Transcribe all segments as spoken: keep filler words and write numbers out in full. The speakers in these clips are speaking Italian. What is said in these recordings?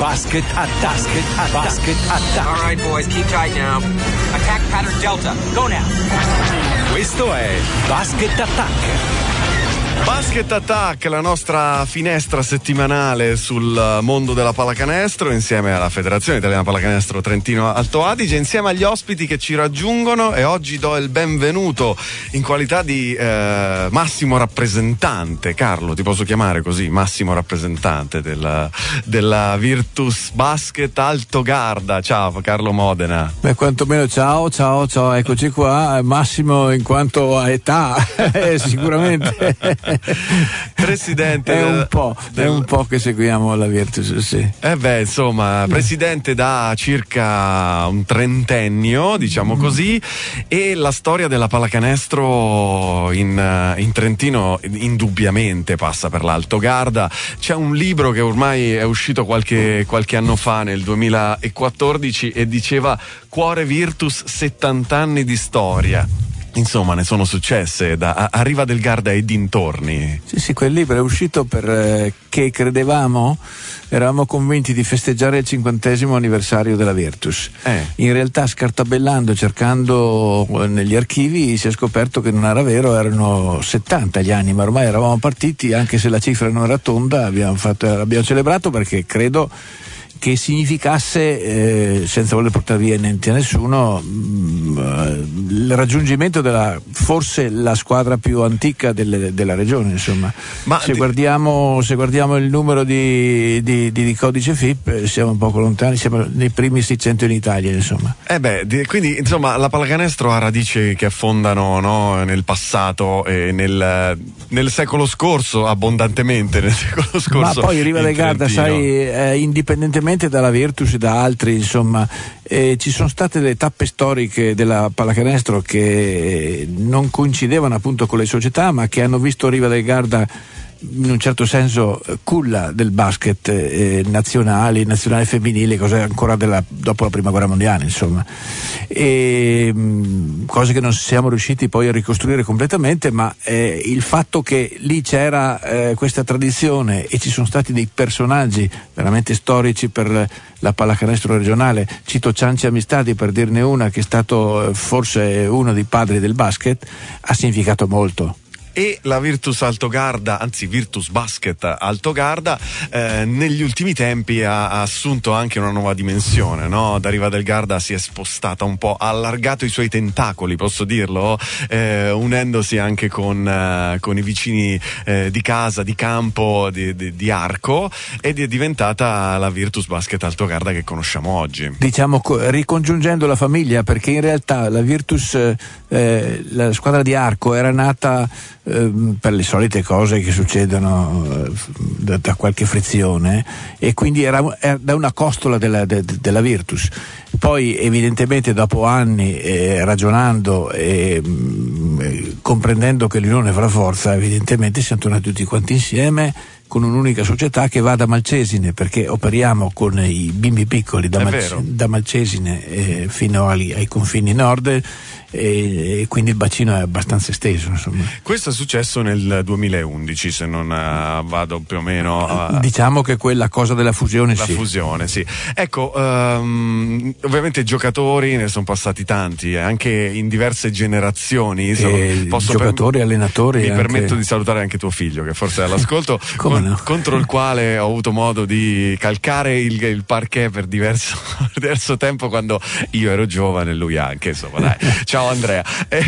Basket Attack. Basket Attack. Basket Attack. All right, boys, keep tight now. Attack pattern Delta. Go now. Questo è Basket Attack. Basket Attack, la nostra finestra settimanale sul mondo della pallacanestro, insieme alla Federazione Italiana Pallacanestro Trentino Alto Adige, insieme agli ospiti che ci raggiungono, e oggi do il benvenuto in qualità di eh, massimo rappresentante. Carlo, ti posso chiamare così, massimo rappresentante della, della Virtus Basket Alto Garda. Ciao Carlo Modena. Beh, quantomeno ciao, ciao, ciao, eccoci qua. Massimo in quanto a età, sicuramente. Presidente è un del, po' del... è un po' che seguiamo la Virtus, sì. Eh beh, insomma, presidente da circa un trentennio, diciamo così, e la storia della pallacanestro in, in Trentino indubbiamente passa per l'Alto Garda. C'è un libro che ormai è uscito qualche, qualche anno fa, nel duemilaquattordici, e diceva Cuore Virtus, settanta anni di storia. Insomma, ne sono successe da a, a Riva del Garda e dintorni. Sì, sì, quel libro è uscito perché eh, credevamo, eravamo convinti di festeggiare il cinquantesimo anniversario della Virtus. Eh. In realtà, scartabellando, cercando negli archivi, si è scoperto che non era vero, erano settanta gli anni, ma ormai eravamo partiti, anche se la cifra non era tonda, abbiamo, fatto, abbiamo celebrato perché credo che significasse, eh, senza voler portare via niente a nessuno, mh, il raggiungimento della forse la squadra più antica delle, della regione, insomma. Ma se, di... guardiamo, se guardiamo il numero di, di, di, di codice F I P, siamo un poco lontani, siamo nei primi seicento in Italia, insomma. Eh beh, di, quindi insomma la pallacanestro ha radici che affondano, no, nel passato e nel, nel secolo scorso, abbondantemente nel secolo scorso. Ma poi Riva del Garda, sai, eh, indipendentemente dalla Virtus e da altri, insomma, eh, ci sono state delle tappe storiche della pallacanestro che non coincidevano appunto con le società, ma che hanno visto Riva del Garda in un certo senso culla del basket eh, nazionali, nazionale femminile, cose ancora della, dopo la prima guerra mondiale, insomma, e mh, cose che non siamo riusciti poi a ricostruire completamente, ma eh, il fatto che lì c'era eh, questa tradizione e ci sono stati dei personaggi veramente storici per la pallacanestro regionale, cito Cianci Amistadi per dirne una, che è stato eh, forse uno dei padri del basket, ha significato molto. E la Virtus Alto Garda, anzi Virtus Basket Alto Garda, eh, negli ultimi tempi ha, ha assunto anche una nuova dimensione, no? Da Riva del Garda si è spostata un po', ha allargato i suoi tentacoli, posso dirlo, eh, unendosi anche con, eh, con i vicini eh, di casa, di campo, di, di, di Arco, ed è diventata la Virtus Basket Alto Garda che conosciamo oggi. Diciamo ricongiungendo la famiglia, perché in realtà la Virtus, eh, la squadra di Arco era nata per le solite cose che succedono eh, da, da qualche frizione, e quindi era, era da una costola della, de, della Virtus. Poi evidentemente dopo anni eh, ragionando e mh, comprendendo che l'unione fa la forza, evidentemente siamo tornati tutti quanti insieme con un'unica società che va da Malcesine, perché operiamo con i bimbi piccoli da, Mal- da Malcesine eh, fino ai, ai confini nord, e, e quindi il bacino è abbastanza esteso, insomma. Questo è successo nel duemilaundici, se non uh, vado più o meno uh, diciamo che quella cosa della fusione, la sì. fusione, sì. Ecco, um, ovviamente giocatori ne sono passati tanti, eh, anche in diverse generazioni. Insomma, posso giocatori, per... allenatori. Mi anche... permetto di salutare anche tuo figlio, che forse è all'ascolto, Come con, no? contro il quale ho avuto modo di calcare il, il parquet per diverso, diverso tempo, quando io ero giovane e lui anche, insomma, dai. Ciao Andrea. E,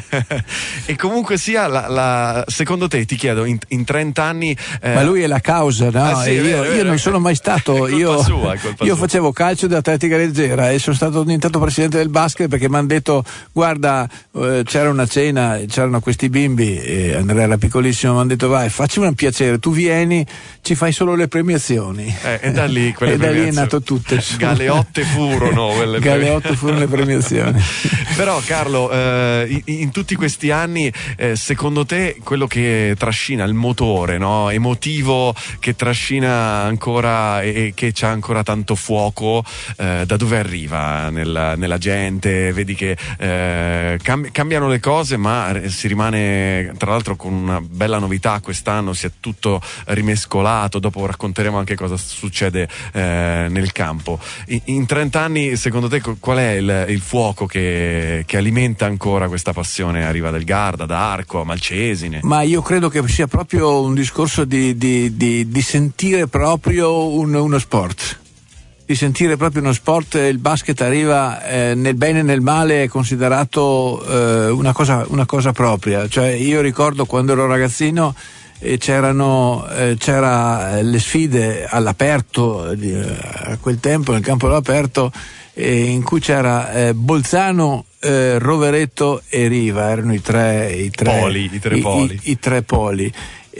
e comunque sia, la, la, secondo te, ti chiedo, in, in trenta anni eh... ma lui è la causa, no? Ah, sì, io, vero, io vero. non sono mai stato È io, sua, è io sua. facevo calcio di atletica leggera e sono stato diventato presidente del basket perché mi hanno detto guarda, eh, c'era una cena, c'erano questi bimbi e Andrea era piccolissimo, mi hanno detto vai, facci un piacere, tu vieni, ci fai solo le premiazioni, eh, e da lì quelle e da lì è premiazioni. nato tutto, Galeotte furono quelle Galeotte furono le premiazioni. Però Carlo, eh, in, in tutti questi anni, eh, secondo te quello che trascina il motore, no, emotivo, che trascina ancora e, e che c'ha ancora tanto fuoco, eh, da dove arriva nella, nella gente? Vedi che eh, cambi, cambiano le cose, ma si rimane, tra l'altro, con una bella novità quest'anno, si è tutto rimescolato, dopo racconteremo anche cosa succede eh, nel campo. In, in trenta anni, secondo te, qual è il, il fuoco che, che alimenta ancora questa passione a Riva del Garda, ad Arco, a Malcesine? Ma io credo che sia proprio un discorso di, di, di, di sentire proprio un, uno sport. Di sentire proprio uno sport. Il basket arriva eh, nel bene e nel male, è considerato eh, una cosa, una cosa propria. Cioè, io ricordo quando ero ragazzino e c'erano eh, c'era le sfide all'aperto eh, a quel tempo nel campo all'aperto eh, in cui c'era eh, Bolzano, eh, Rovereto e Riva, erano i tre i tre poli, i tre i, poli. I, i tre poli.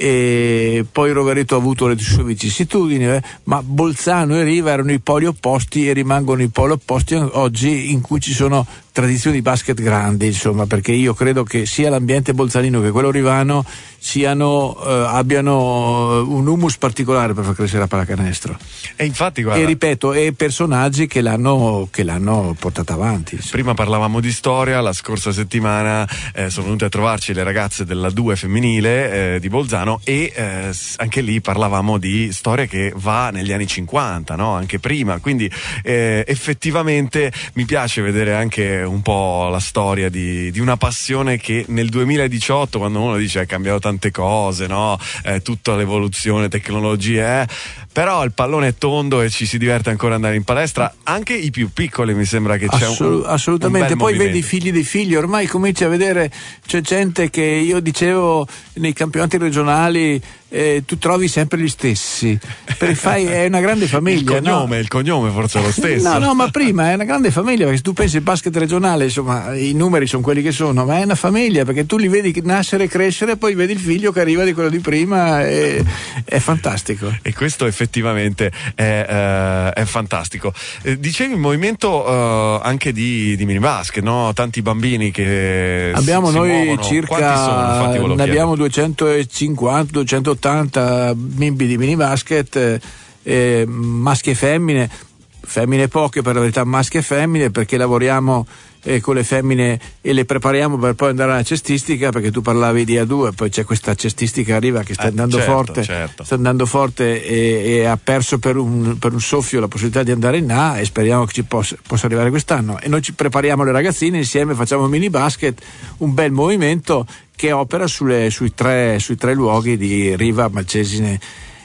E poi Rovereto ha avuto le sue vicissitudini, eh, ma Bolzano e Riva erano i poli opposti e rimangono i poli opposti oggi, in cui ci sono tradizioni di basket grandi, insomma, perché io credo che sia l'ambiente bolzanino che quello rivano siano eh, abbiano un humus particolare per far crescere la pallacanestro. E infatti, guarda, e ripeto, e personaggi che l'hanno che l'hanno portata avanti, insomma. Prima parlavamo di storia, la scorsa settimana eh, sono venute a trovarci le ragazze della due femminile eh, di Bolzano e eh, anche lì parlavamo di storia che va negli anni cinquanta, no? Anche prima, quindi eh, effettivamente mi piace vedere anche un po' la storia di, di una passione che nel duemiladiciotto, quando uno dice è cambiato tante cose, no? Eh, tutta l'evoluzione, tecnologie, eh, però il pallone è tondo e ci si diverte ancora andare in palestra, anche i più piccoli, mi sembra che c'è Assolut- un, assolutamente un bel poi movimento. vedi i figli dei figli, ormai cominci a vedere, c'è gente che io dicevo nei campionati regionali eh, tu trovi sempre gli stessi, perché fai, è una grande famiglia. Il cognome, no? il cognome forse è lo stesso. No, no, ma prima è una grande famiglia, perché se tu pensi al basket regionale, insomma, i numeri sono quelli che sono, ma è una famiglia, perché tu li vedi nascere e crescere, poi vedi il figlio che arriva di quello di prima, e, è fantastico. E questo effettivamente è, eh, è fantastico. Eh, dicevi il movimento eh, anche di, di minibasket, no? Tanti bambini che abbiamo si, noi si muovono. circa Quanti sono? Infatti volevo ne abbiamo chiedere. duecentocinquanta duecentottanta bimbi di minibasket, eh, eh, maschi e femmine, femmine poche per la verità, maschi e femmine, perché lavoriamo eh, con le femmine e le prepariamo per poi andare alla cestistica, perché tu parlavi di A due, poi c'è questa cestistica arriva che sta Eh, andando certo, forte certo. sta andando forte e, e ha perso per un, per un soffio la possibilità di andare in A, e speriamo che ci possa, possa arrivare quest'anno, e noi ci prepariamo le ragazzine insieme, facciamo mini basket, un bel movimento che opera sulle, sui, tre, sui tre luoghi di Riva, Malcesine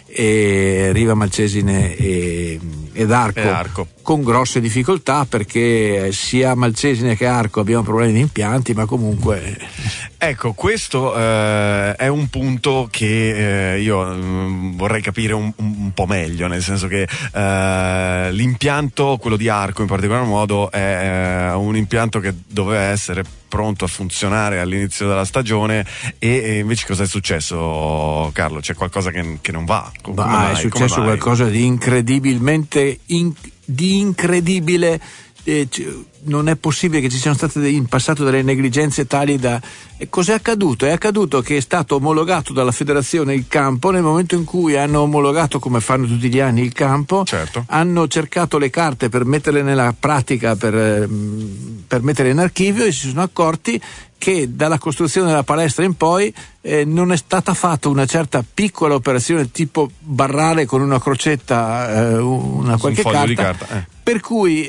e Riva, Malcesine e, ed Arco, e Arco, con grosse difficoltà, perché sia a Malcesine che Arco abbiamo problemi di impianti, ma comunque ecco, questo eh, è un punto che eh, io mh, vorrei capire un, un po' meglio, nel senso che eh, l'impianto, quello di Arco in particolar modo, è eh, un impianto che doveva essere pronto a funzionare all'inizio della stagione, e, e invece cosa è successo, Carlo? C'è qualcosa che, che non va? Come bah, mai? è successo Come mai? qualcosa di incredibilmente in, di incredibile. Eh, c- non è possibile che ci siano state de- in passato delle negligenze tali da. E cos'è accaduto? È accaduto che è stato omologato dalla federazione il campo. Nel momento in cui hanno omologato, come fanno tutti gli anni, il campo, certo, hanno cercato le carte per metterle nella pratica, per, per metterle in archivio, e si sono accorti che dalla costruzione della palestra in poi eh, non è stata fatta una certa piccola operazione tipo barrare con una crocetta eh, una qualche un foglio carta, di carta eh. per cui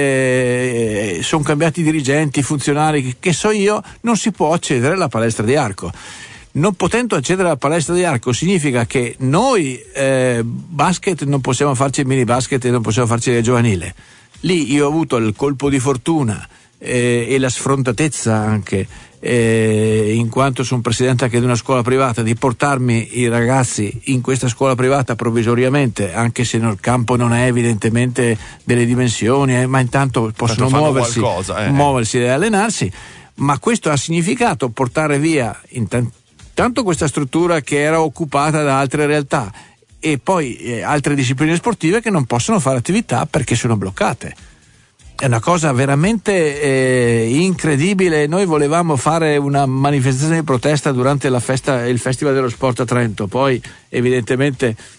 eh, sono cambiati dirigenti, funzionari, che, che so io, non si può accedere alla palestra di Arco. Non potendo accedere alla palestra di Arco significa che noi eh, basket non possiamo farci il mini basket e non possiamo farci il giovanile. Lì io ho avuto il colpo di fortuna eh, e la sfrontatezza anche, eh, in quanto sono presidente anche di una scuola privata, di portarmi i ragazzi in questa scuola privata provvisoriamente, anche se il campo non è evidentemente delle dimensioni, eh, ma intanto possono muoversi, qualcosa, eh. muoversi e allenarsi. Ma questo ha significato portare via intanto questa struttura che era occupata da altre realtà, e poi eh, altre discipline sportive che non possono fare attività perché sono bloccate. È una cosa veramente eh, incredibile. Noi volevamo fare una manifestazione di protesta durante la festa, il Festival dello Sport a Trento, poi evidentemente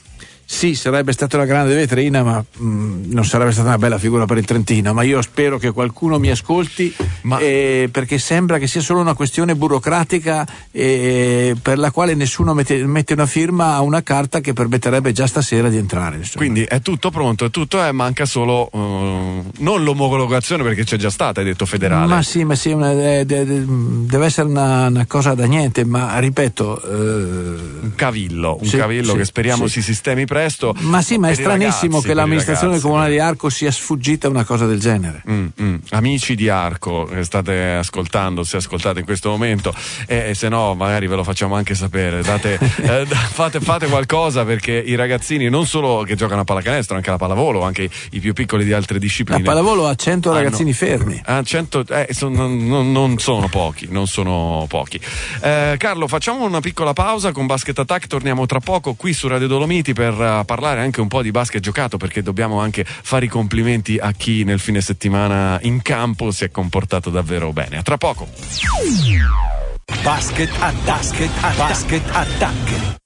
Sì, sarebbe stata una grande vetrina, ma mh, non sarebbe stata una bella figura per il Trentino. Ma io spero che qualcuno mi ascolti, ma... eh, perché sembra che sia solo una questione burocratica eh, per la quale nessuno mette, mette una firma a una carta che permetterebbe già stasera di entrare. Insomma. Quindi è tutto pronto, è tutto è, manca solo uh, non l'omologazione, perché c'è già stata, hai detto federale. Ma sì, ma sì, una, de, de, de, deve essere una, una cosa da niente, ma ripeto. Eh, un cavillo, un sì, cavillo sì, che speriamo sì. si sistemi presto. Ma sì, ma è stranissimo ragazzi, che l'amministrazione ragazzi, comunale di Arco sia sfuggita a una cosa del genere. Mm, mm. Amici di Arco, che state ascoltando, se ascoltate in questo momento, e eh, se no magari ve lo facciamo anche sapere. Date, eh, fate, fate qualcosa, perché i ragazzini non solo che giocano a pallacanestro, anche alla pallavolo, anche i, i più piccoli di altre discipline. La pallavolo ha cento hanno, ragazzini fermi. Ah, cento, eh, son, non, non sono pochi, non sono pochi. Eh, Carlo, facciamo una piccola pausa con Basket Attack, torniamo tra poco qui su Radio Dolomiti per uh, parlare anche un po' di basket giocato, perché dobbiamo anche fare i complimenti a chi nel fine settimana in campo si è comportato davvero bene. A tra poco. Basket Attack, Basket Attack.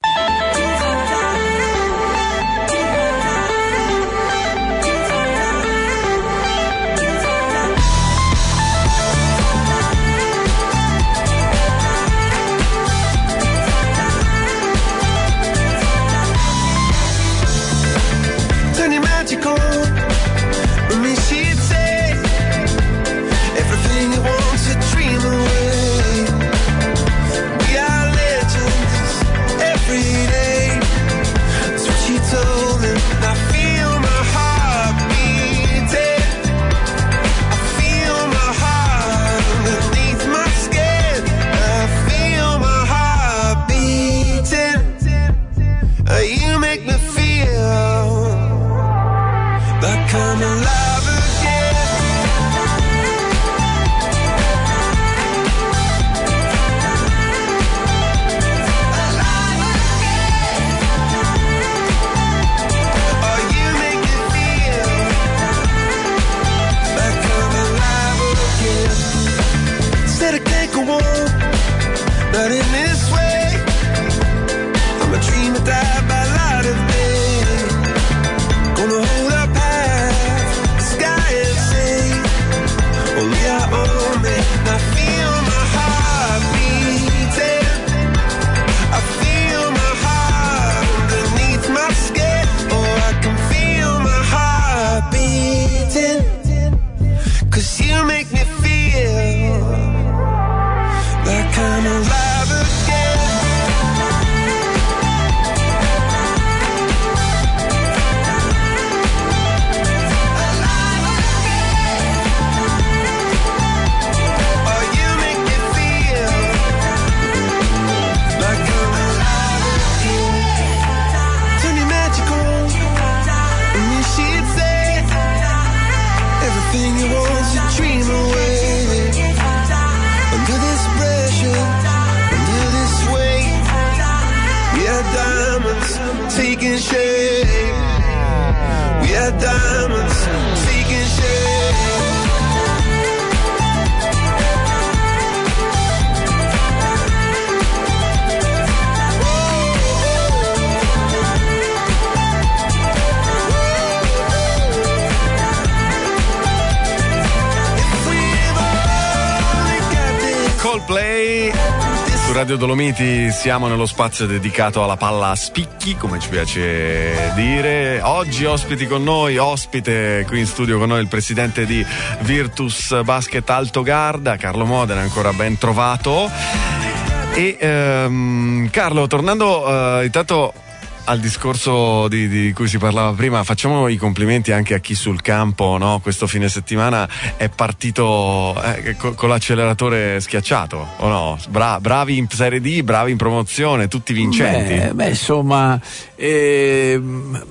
Radio Dolomiti siamo nello spazio dedicato alla palla a spicchi, come ci piace dire. Oggi ospiti con noi, ospite qui in studio con noi il presidente di Virtus Basket Altogarda, Carlo Modena, ancora ben trovato. E ehm, Carlo, tornando eh, intanto al discorso di, di cui si parlava prima, facciamo i complimenti anche a chi sul campo, no? Questo fine settimana è partito eh, con, con l'acceleratore schiacciato, o no? Bra- bravi in Serie D, bravi in promozione, tutti vincenti. Beh, beh insomma, ehm,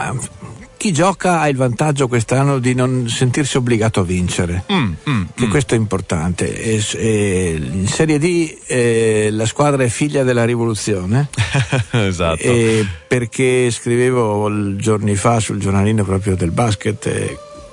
chi gioca ha il vantaggio quest'anno di non sentirsi obbligato a vincere, mm, mm, che mm. questo è importante. E, e, in Serie D eh, la squadra è figlia della rivoluzione. Esatto. E perché scrivevo giorni fa sul giornalino proprio del basket, eh,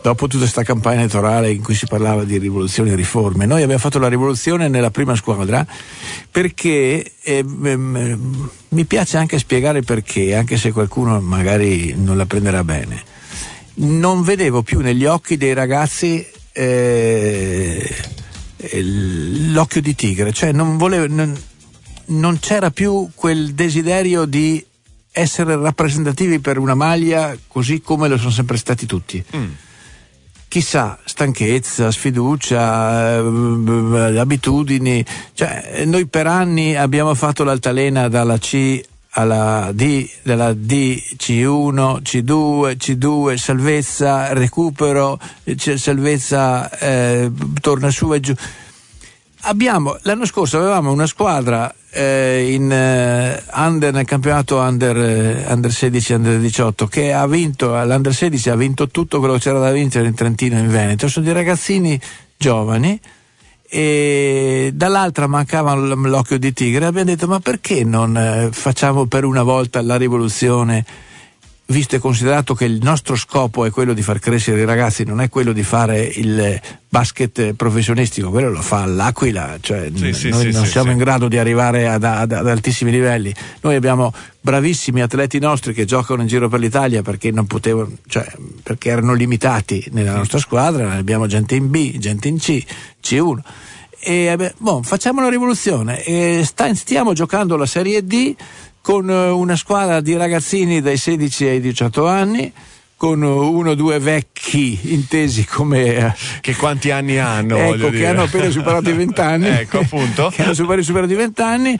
dopo tutta questa campagna elettorale in cui si parlava di rivoluzione e riforme, noi abbiamo fatto la rivoluzione nella prima squadra perché eh, mi piace anche spiegare perché, anche se qualcuno magari non la prenderà bene. Non vedevo più negli occhi dei ragazzi eh, l'occhio di tigre, cioè non volevo, non, non c'era più quel desiderio di essere rappresentativi per una maglia così come lo sono sempre stati tutti. Mm. Chissà, stanchezza, sfiducia, eh, abitudini, cioè noi per anni abbiamo fatto l'altalena dalla C alla D, dalla D C uno, C due, C due, salvezza, recupero, salvezza, eh, torna su e giù. Abbiamo, l'anno scorso avevamo una squadra eh, in eh, under, nel campionato under, eh, under sedici, under diciotto, che ha vinto, l'under sedici ha vinto tutto quello che c'era da vincere in Trentino e in Veneto. Sono dei ragazzini giovani, e dall'altra mancava l'occhio di tigre. Abbiamo detto: ma perché non eh, facciamo per una volta la rivoluzione, visto e considerato che il nostro scopo è quello di far crescere i ragazzi, non è quello di fare il basket professionistico, quello lo fa l'Aquila, cioè sì, n- sì, noi sì, non sì, siamo sì. in grado di arrivare ad, ad, ad altissimi livelli. Noi abbiamo bravissimi atleti nostri che giocano in giro per l'Italia perché non potevano, cioè perché erano limitati nella nostra squadra. Abbiamo gente in B, gente in C, C uno. E beh, bon, facciamo la rivoluzione e sta, stiamo giocando la Serie D con una squadra di ragazzini dai sedici ai diciotto anni, con uno o due vecchi intesi come che quanti anni hanno, ecco, che dire. hanno appena superato i vent'anni ecco appunto che hanno superato, superato i vent'anni,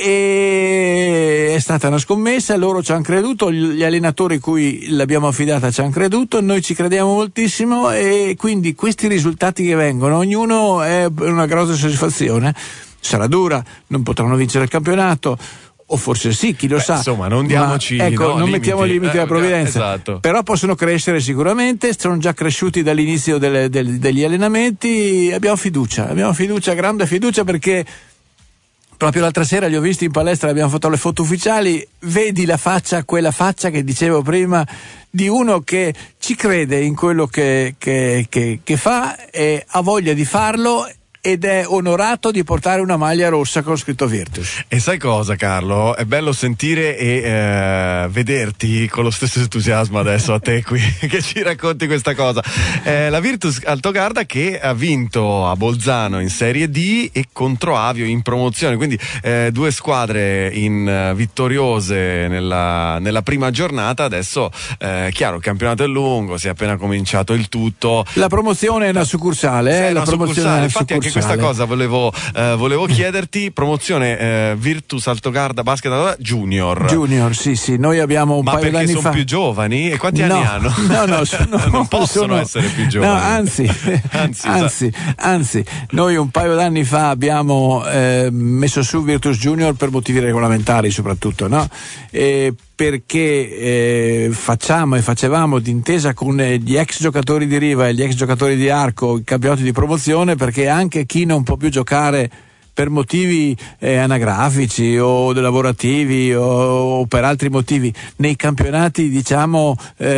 e è stata una scommessa. Loro ci hanno creduto, gli allenatori cui l'abbiamo affidata ci hanno creduto, noi ci crediamo moltissimo, e quindi questi risultati che vengono, ognuno è una grossa soddisfazione. Sarà dura, non potranno vincere il campionato, o forse sì, chi lo Beh, sa. Insomma, non diamoci ma, ecco, no, non limiti. mettiamo limiti alla provvidenza. Eh, esatto. Però possono crescere sicuramente, sono già cresciuti dall'inizio delle, del, degli allenamenti. Abbiamo fiducia, abbiamo fiducia, grande fiducia, perché proprio l'altra sera li ho visti in palestra, abbiamo fatto le foto ufficiali. Vedi la faccia, quella faccia che dicevo prima, di uno che ci crede in quello che, che, che, che fa e ha voglia di farlo, ed è onorato di portare una maglia rossa con scritto Virtus. E sai cosa, Carlo? È bello sentire e eh, vederti con lo stesso entusiasmo adesso a te qui che ci racconti questa cosa. Eh, la Virtus Altogarda che ha vinto a Bolzano in Serie D e contro Avio in promozione, quindi eh, due squadre in uh, vittoriose nella, nella prima giornata. Adesso eh, chiaro, il campionato è lungo, si è appena cominciato il tutto. La promozione è una succursale, eh? Sì, la una promozione succursale. è una Infatti anche questa cosa volevo, eh, volevo chiederti. Promozione eh, Virtus Altogarda Basket Junior. Junior, sì, sì, noi abbiamo un Ma paio d'anni fa. Ma perché sono più giovani? E quanti no, anni hanno? No, no, sono, non possono sono, essere più giovani. No, anzi, anzi, anzi, anzi, noi un paio d'anni fa abbiamo eh, messo su Virtus Junior per motivi regolamentari soprattutto, no? E perché eh, facciamo e facevamo d'intesa con gli ex giocatori di Riva e gli ex giocatori di Arco i campionati di promozione, perché anche chi non può più giocare per motivi eh, anagrafici o lavorativi o, o per altri motivi nei campionati, diciamo,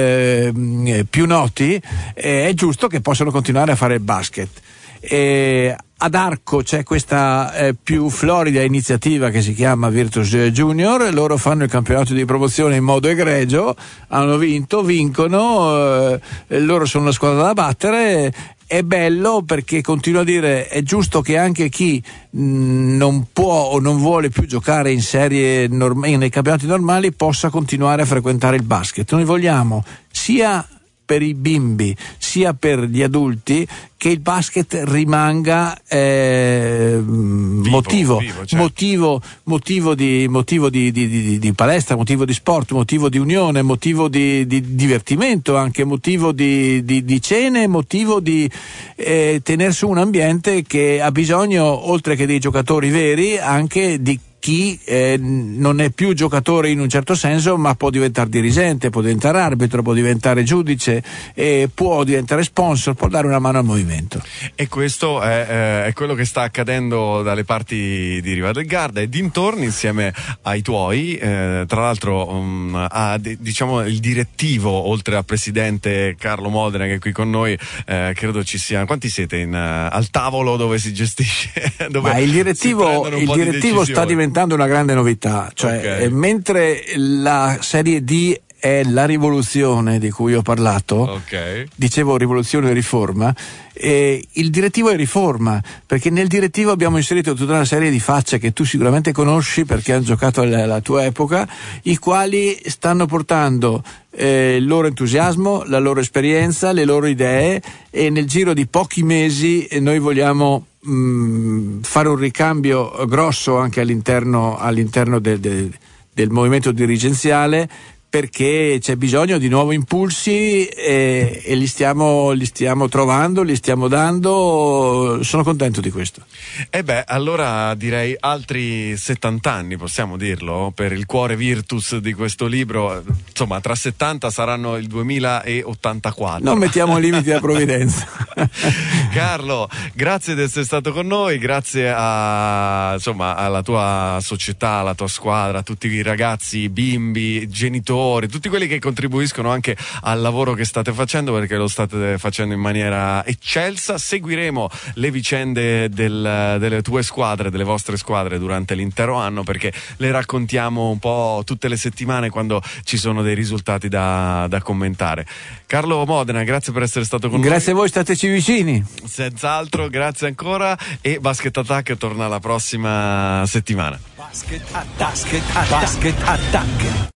eh, più noti, eh, è giusto che possano continuare a fare il basket. E ad Arco c'è questa eh, più florida iniziativa che si chiama Virtus Junior. Loro fanno il campionato di promozione in modo egregio, hanno vinto, vincono, eh, loro sono la squadra da battere. È bello perché, continuo a dire, è giusto che anche chi mh, non può o non vuole più giocare in serie norm- nei campionati normali possa continuare a frequentare il basket. Noi vogliamo sia per i bimbi sia per gli adulti che il basket rimanga eh, vivo, motivo, vivo, certo. motivo, motivo, di, motivo di, di, di, di palestra, motivo di sport, motivo di unione, motivo di, di divertimento, anche motivo di, di, di cene, motivo di eh, tenere su un ambiente che ha bisogno, oltre che dei giocatori veri, anche di chi eh, non è più giocatore in un certo senso, ma può diventare dirigente, può diventare arbitro, può diventare giudice, eh, può diventare sponsor, può dare una mano al movimento. E questo è, eh, è quello che sta accadendo dalle parti di Riva del Garda e dintorni, insieme ai tuoi, eh, tra l'altro um, a, diciamo il direttivo, oltre al presidente Carlo Modena che è qui con noi, eh, credo ci sia, quanti siete in, uh, al tavolo dove si gestisce? Dove Ma il direttivo, il direttivo sta diventando una grande novità, cioè okay. eh, mentre la serie D è la rivoluzione di cui ho parlato, okay. dicevo rivoluzione e riforma, e il direttivo è riforma, perché nel direttivo abbiamo inserito tutta una serie di facce che tu sicuramente conosci perché hanno giocato alla tua epoca, i quali stanno portando eh, il loro entusiasmo, la loro esperienza, le loro idee, e nel giro di pochi mesi eh, noi vogliamo mh, fare un ricambio grosso anche all'interno, all'interno del, del, del movimento dirigenziale, perché c'è bisogno di nuovi impulsi e, e li stiamo, li stiamo trovando, li stiamo dando. Sono contento di questo. E beh, allora direi altri settanta anni, possiamo dirlo, per il cuore Virtus di questo libro. Insomma, tra settanta saranno il duemilaottantaquattro. Non mettiamo limiti alla provvidenza. Carlo, grazie di essere stato con noi, grazie a, insomma, alla tua società, alla tua squadra, a tutti i ragazzi, i bimbi, genitori, tutti quelli che contribuiscono anche al lavoro che state facendo, perché lo state facendo in maniera eccelsa. Seguiremo le vicende del, delle tue squadre, delle vostre squadre durante l'intero anno, perché le raccontiamo un po' tutte le settimane quando ci sono dei risultati da, da commentare. Carlo Modena, grazie per essere stato con grazie noi. Grazie a voi, stateci vicini. Senz'altro, grazie ancora, e Basket Attack torna la prossima settimana. Basket Attack. Basket Attack.